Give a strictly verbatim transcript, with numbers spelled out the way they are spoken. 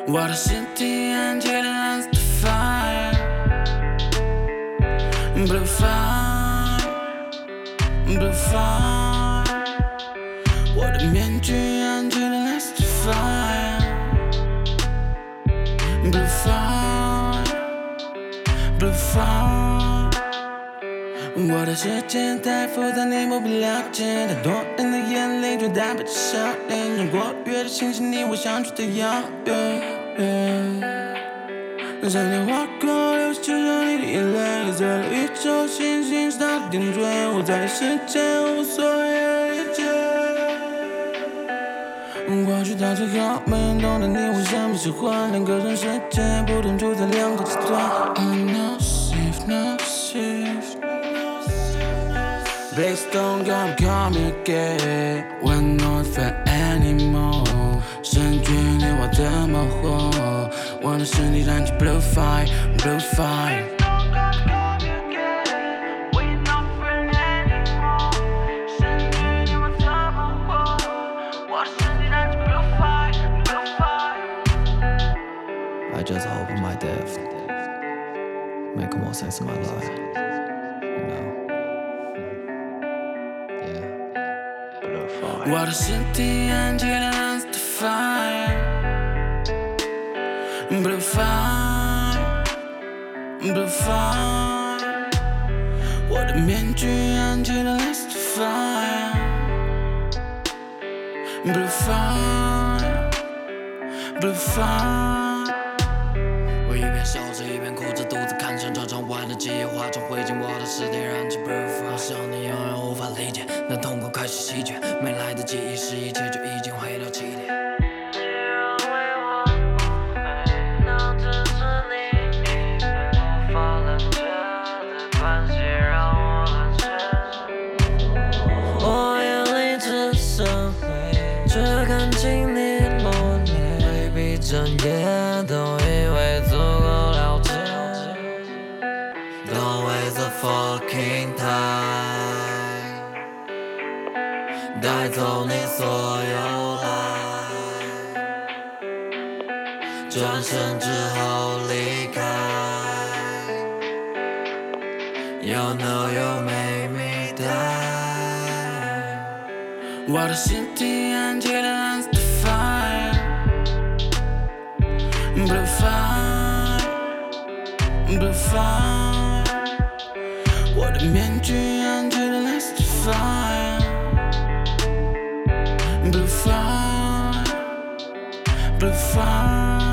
我的心底燃起了蓝色的 fire，blue fire，blue fire， 我的面具燃起了蓝色的 fire，blue fire，blue fire， 我的世界太复杂，你不必了解，太多人的眼泪就代表着笑脸，穿过月的星星，你我相距的遥远。三年划过，流失着你的眼泪，在了宇宙星星是它的点缀，我在世界无所谓的理解。过去到最后，没人懂得你我相比喜欢，两个人世界不同，处在两个极端。Oh no safe no safe Please don't come call me again We're not fair anymore 身距离我怎么活我的身体燃起 blue fire blue fire I just hope my death make more sense in my life, you know. Yeah, blue fire. 我的身体燃起了蓝色的 fire，blue fire，blue fire， 我的面具燃起了蓝色的 fire，blue fire，blue fire。 我一边笑着一边哭着，独自看着这场完的记忆化成灰烬，我的尸体燃起 blue fire。我想你永远无法理解，那痛苦开始席卷，没来得及意识，一切就已经回到起点。你认为我不会能支持你，已被无法冷却的关系让我冷却。我眼里只剩灰，只看清你落泪，未闭睁眼都以为足够了解。Don't waste the fucking time， 带走你所有爱，转身之后离开。You know you made me die。 我的心底燃起了蓝色的 fire，blue fire，blue fire， 我的面具燃起了蓝色的 fire，blue fire，blue fire。